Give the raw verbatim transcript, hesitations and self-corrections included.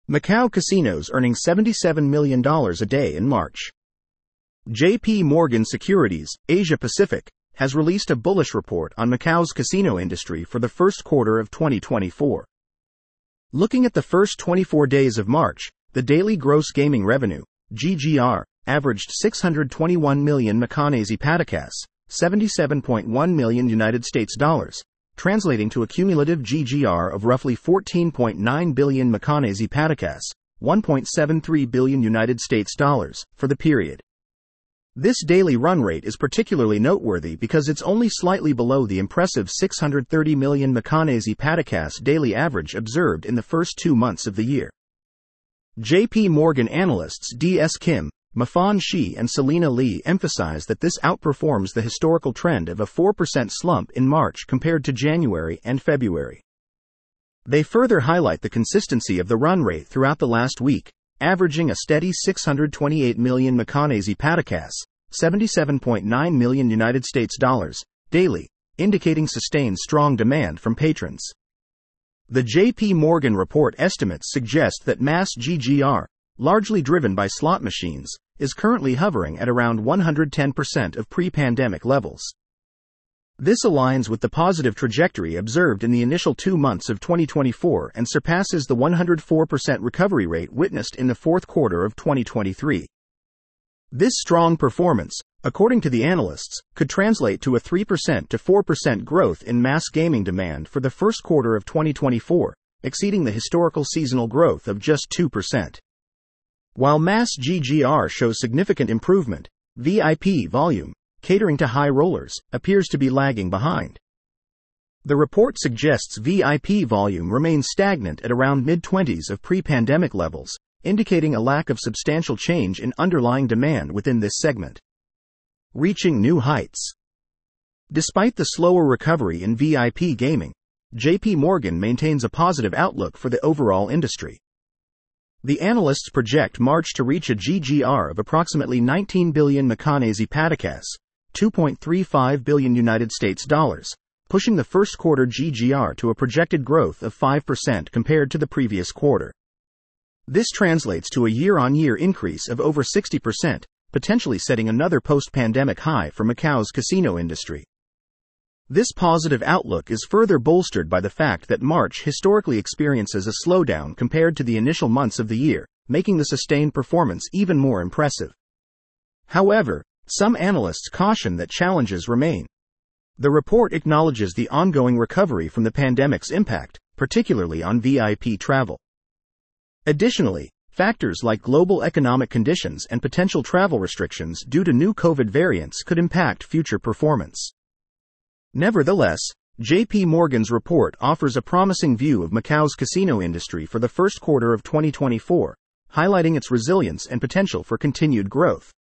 Macau casinos earning seventy-seven million dollars a day in March. J P Morgan Securities, Asia Pacific, has released a bullish report on Macau's casino industry for the first quarter of twenty twenty-four. Looking at the first twenty-four days of March, the daily gross gaming revenue, G G R, averaged six hundred twenty-one million Macanese Patakas, seventy-seven point one million United States dollars, translating to a cumulative G G R of roughly fourteen point nine billion Macanese Patakas, one point seven three billion United States dollars, for the period. This daily run rate is particularly noteworthy because it's only slightly below the impressive six hundred thirty million Macanese Patakas daily average observed in the first two months of the year. J P Morgan analysts D S Kim, Mafan Shi and Selena Lee emphasize that this outperforms the historical trend of a four percent slump in March compared to January and February. They further highlight the consistency of the run rate throughout the last week, averaging a steady six hundred twenty-eight million Macanese Patakas, seventy-seven point nine million United States dollars, daily, indicating sustained strong demand from patrons. The J P Morgan report estimates suggest that mass G G R, largely driven by slot machines, is currently hovering at around one hundred ten percent of pre-pandemic levels. This aligns with the positive trajectory observed in the initial two months of twenty twenty-four and surpasses the one hundred four percent recovery rate witnessed in the fourth quarter of twenty twenty-three. This strong performance, according to the analysts, could translate to a three percent to four percent growth in mass gaming demand for the first quarter of twenty twenty-four, exceeding the historical seasonal growth of just two percent. While mass G G R shows significant improvement, V I P volume, catering to high rollers, appears to be lagging behind. The report suggests V I P volume remains stagnant at around mid-twenties of pre-pandemic levels, indicating a lack of substantial change in underlying demand within this segment. Reaching new heights. Despite the slower recovery in V I P gaming, J P Morgan maintains a positive outlook for the overall industry. The analysts project March to reach a G G R of approximately nineteen billion Macanese Patakas, two point three five billion United States dollars, pushing the first quarter G G R to a projected growth of five percent compared to the previous quarter. This translates to a year-on-year increase of over sixty percent, potentially setting another post-pandemic high for Macau's casino industry. This positive outlook is further bolstered by the fact that March historically experiences a slowdown compared to the initial months of the year, making the sustained performance even more impressive. However, some analysts caution that challenges remain. The report acknowledges the ongoing recovery from the pandemic's impact, particularly on V I P travel. Additionally, factors like global economic conditions and potential travel restrictions due to new COVID variants could impact future performance. Nevertheless, J P Morgan's report offers a promising view of Macau's casino industry for the first quarter of twenty twenty-four, highlighting its resilience and potential for continued growth.